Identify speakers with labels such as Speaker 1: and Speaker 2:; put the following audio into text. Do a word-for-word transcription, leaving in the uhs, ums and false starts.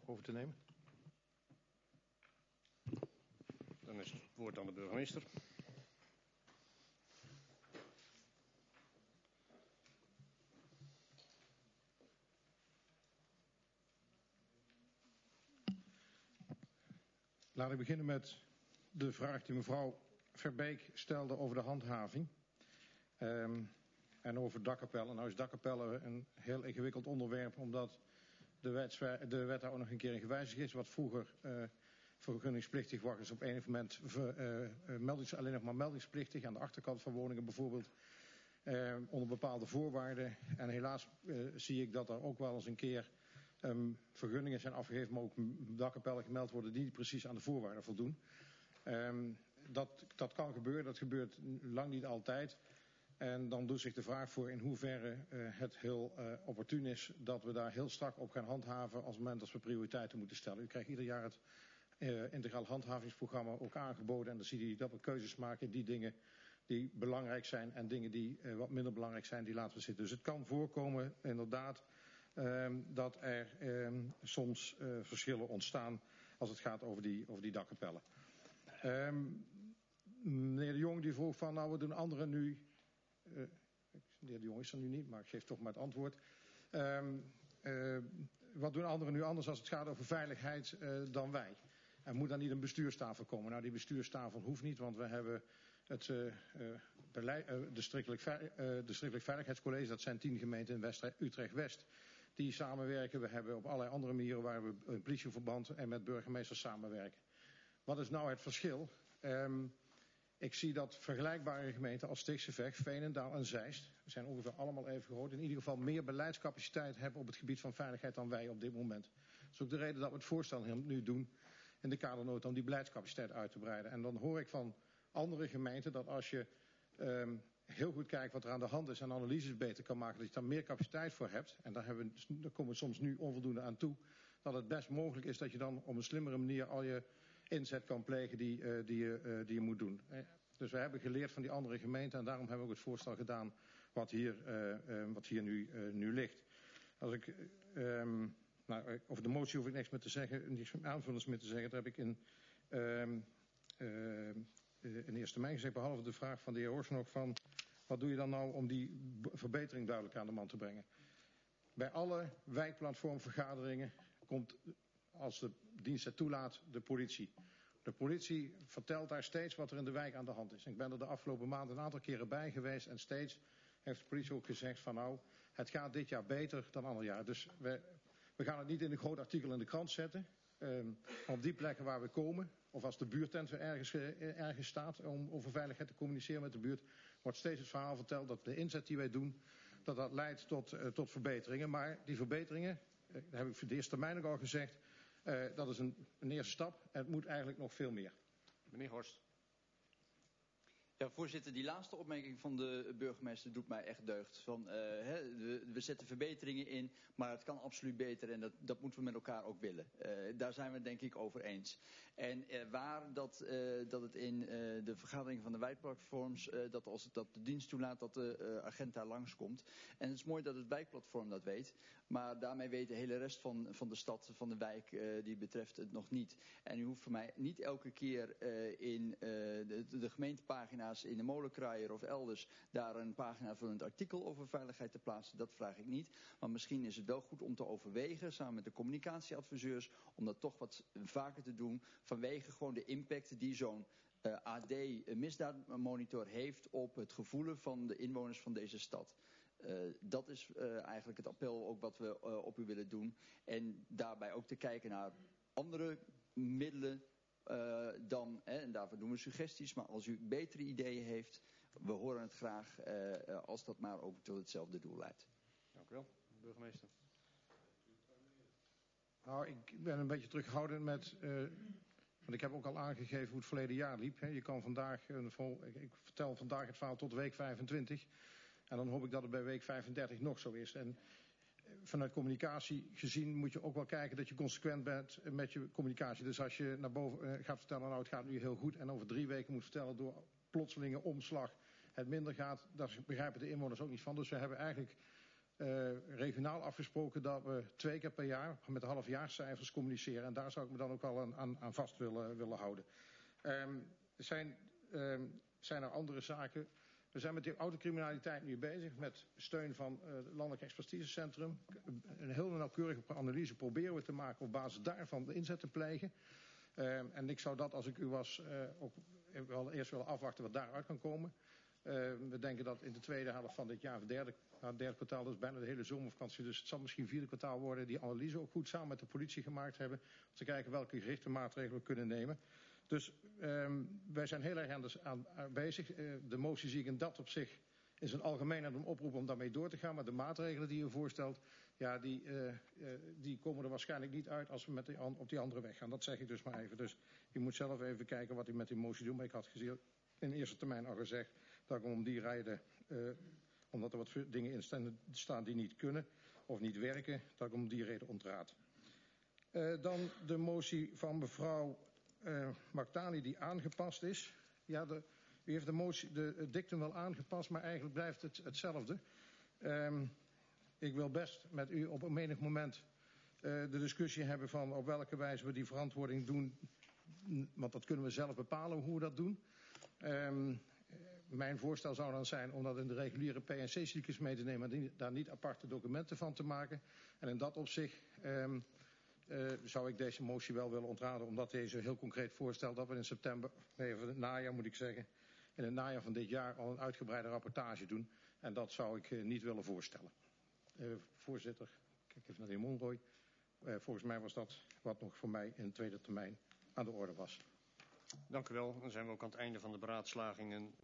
Speaker 1: over te nemen?
Speaker 2: Dan is het woord aan de burgemeester.
Speaker 1: Laat ik beginnen met de vraag die mevrouw Verbeek stelde over de handhaving. Um, en over dakkapellen. Nou is dakkapellen een heel ingewikkeld onderwerp, omdat de wet, de wet daar ook nog een keer in gewijzigd is. Wat vroeger uh, vergunningsplichtig was, is op een moment ver, uh, meldings, alleen nog maar meldingsplichtig. Aan de achterkant van woningen bijvoorbeeld. Uh, onder bepaalde voorwaarden. En helaas uh, zie ik dat er ook wel eens een keer um, vergunningen zijn afgegeven, maar ook dakkapellen gemeld worden die niet precies aan de voorwaarden voldoen. Um, dat, dat kan gebeuren, dat gebeurt lang niet altijd. En dan doet zich de vraag voor in hoeverre uh, het heel uh, opportun is dat we daar heel strak op gaan handhaven als moment dat we prioriteiten moeten stellen. U krijgt ieder jaar het uh, integraal handhavingsprogramma ook aangeboden en dan zie je dat we keuzes maken, die dingen die belangrijk zijn en dingen die uh, wat minder belangrijk zijn, die laten we zitten. Dus het kan voorkomen inderdaad uh, dat er uh, soms uh, verschillen ontstaan als het gaat over die, over die dakkapellen. Uh, meneer de Jong die vroeg van nou we doen anderen nu... Uh, de heer de Jong is er nu niet, maar ik geef toch maar het antwoord. Uh, uh, wat doen anderen nu anders als het gaat over veiligheid uh, dan wij? Er moet dan niet een bestuurstafel komen. Nou, die bestuurstafel hoeft niet, want we hebben het uh, uh, beleid, uh, de Strikkelijk uh, Veiligheidscollege, dat zijn tien gemeenten in West, Utrecht-West, die samenwerken. We hebben op allerlei andere manieren waar we een politieverband en met burgemeesters samenwerken. Wat is nou het verschil? Um, Ik zie dat vergelijkbare gemeenten als Stichtse Vecht, Veenendaal en Zeist, we zijn ongeveer allemaal even groot, in ieder geval meer beleidscapaciteit hebben op het gebied van veiligheid dan wij op dit moment. Dat is ook de reden dat we het voorstel nu doen in de kadernota om die beleidscapaciteit uit te breiden. En dan hoor ik van andere gemeenten dat als je um, heel goed kijkt wat er aan de hand is en analyses beter kan maken, dat je daar meer capaciteit voor hebt. En daar, hebben we, daar komen we soms nu onvoldoende aan toe. Dat het best mogelijk is dat je dan op een slimmere manier al je inzet kan plegen die, uh, die, uh, die je moet doen. Dus we hebben geleerd van die andere gemeenten en daarom hebben we ook het voorstel gedaan wat hier, uh, uh, wat hier nu, uh, nu ligt. Als ik, uh, um, nou, over de motie hoef ik niks meer te zeggen, niks aanvullends meer te zeggen. Dat heb ik in, uh, uh, in eerste termijn gezegd, behalve de vraag van de heer Horst nog van wat doe je dan nou om die verbetering duidelijk aan de man te brengen. Bij alle wijkplatformvergaderingen komt, als de dienst het toelaat, de politie. De politie vertelt daar steeds wat er in de wijk aan de hand is. Ik ben er de afgelopen maanden een aantal keren bij geweest en steeds heeft de politie ook gezegd van nou, het gaat dit jaar beter dan ander jaar. Dus we, we gaan het niet in een groot artikel in de krant zetten. Um, op die plekken waar we komen, of als de buurtent weer ergens, ergens staat om over veiligheid te communiceren met de buurt, wordt steeds het verhaal verteld dat de inzet die wij doen, dat dat leidt tot, uh, tot verbeteringen. Maar die verbeteringen, uh, dat heb ik voor de eerste termijn ook al gezegd, uh, dat is een, een eerste stap. Het moet eigenlijk nog veel meer.
Speaker 2: Meneer Horst.
Speaker 3: Ja, voorzitter, die laatste opmerking van de burgemeester doet mij echt deugd. Van, uh, hè, we, we zetten verbeteringen in, maar het kan absoluut beter en dat, dat moeten we met elkaar ook willen. Uh, daar zijn we het denk ik over eens. En uh, waar dat, uh, dat het in uh, de vergadering van de wijkplatforms, uh, dat als het dat de dienst toelaat, dat de uh, agent daar langskomt. En het is mooi dat het wijkplatform dat weet, maar daarmee weet de hele rest van, van de stad, van de wijk, uh, die betreft het nog niet. En u hoeft voor mij niet elke keer uh, in uh, de, de gemeentepagina in de Molenkraaier of elders daar een paginavullend artikel over veiligheid te plaatsen. Dat vraag ik niet. Maar misschien is het wel goed om te overwegen, samen met de communicatieadviseurs, om dat toch wat vaker te doen vanwege gewoon de impact die zo'n uh, A D-misdaadmonitor heeft op het gevoel van de inwoners van deze stad. Uh, dat is uh, eigenlijk het appel ook wat we uh, op u willen doen. En daarbij ook te kijken naar andere middelen. Uh, dan, hè, en daarvoor doen we suggesties, maar als u betere ideeën heeft, we horen het graag uh, als dat maar ook tot hetzelfde doel leidt.
Speaker 2: Dank u wel, burgemeester.
Speaker 1: Nou, ik ben een beetje terughoudend met, uh, want ik heb ook al aangegeven hoe het verleden jaar liep. Hè. Je kan vandaag, uh, vol, ik, ik vertel vandaag het verhaal tot week vijfentwintig en dan hoop ik dat het bij week vijfendertig nog zo is. En vanuit communicatie gezien moet je ook wel kijken dat je consequent bent met je communicatie. Dus als je naar boven uh, gaat vertellen, nou het gaat nu heel goed en over drie weken moet vertellen door plotselinge omslag het minder gaat, daar begrijpen de inwoners ook niet van. Dus we hebben eigenlijk uh, regionaal afgesproken dat we twee keer per jaar met halfjaarscijfers communiceren. En daar zou ik me dan ook wel aan, aan, aan vast willen, willen houden. Um, zijn, um, zijn er andere zaken? We zijn met die autocriminaliteit nu bezig met steun van uh, het Landelijk Expertisecentrum. Een heel nauwkeurige analyse proberen we te maken op basis daarvan de inzet te plegen. Uh, en ik zou dat, als ik u was, uh, ook wel eerst willen afwachten wat daaruit kan komen. Uh, we denken dat in de tweede helft van dit jaar, het derde, het derde kwartaal, dat is bijna de hele zomervakantie, dus het zal misschien vierde kwartaal worden, die analyse ook goed samen met de politie gemaakt hebben, om te kijken welke gerichte maatregelen we kunnen nemen. Dus um, wij zijn heel erg aan, de, aan, aan bezig. Uh, de motie zie ik in dat op zich in zijn algemeen aan een oproep om daarmee door te gaan, maar de maatregelen die u voorstelt, ja, die, uh, uh, die komen er waarschijnlijk niet uit als we met die an, op die andere weg gaan. Dat zeg ik dus maar even. Dus u moet zelf even kijken wat u met die motie doet, maar ik had gezien, in eerste termijn al gezegd dat ik om die rijden, uh, omdat er wat dingen in staan die niet kunnen of niet werken, dat ik om die reden ontraad. Uh, dan de motie van mevrouw uh, Maktani die aangepast is. Ja, de, u heeft de, motie, de, het dictum wel aangepast, maar eigenlijk blijft het hetzelfde. Um, ik wil best met u op een menig moment uh, de discussie hebben van op welke wijze we die verantwoording doen, want dat kunnen we zelf bepalen hoe we dat doen. Um, Mijn voorstel zou dan zijn om dat in de reguliere P en C-cyclus mee te nemen, maar daar niet aparte documenten van te maken. En in dat opzicht um, uh, zou ik deze motie wel willen ontraden, omdat deze heel concreet voorstelt dat we in september, nee, in het najaar moet ik zeggen, in het najaar van dit jaar al een uitgebreide rapportage doen. En dat zou ik uh, niet willen voorstellen. Uh, voorzitter, kijk even naar de heer Monroy. Uh, volgens mij was dat wat nog voor mij in de tweede termijn aan de orde was.
Speaker 2: Dank u wel. Dan zijn we ook aan het einde van de beraadslagingen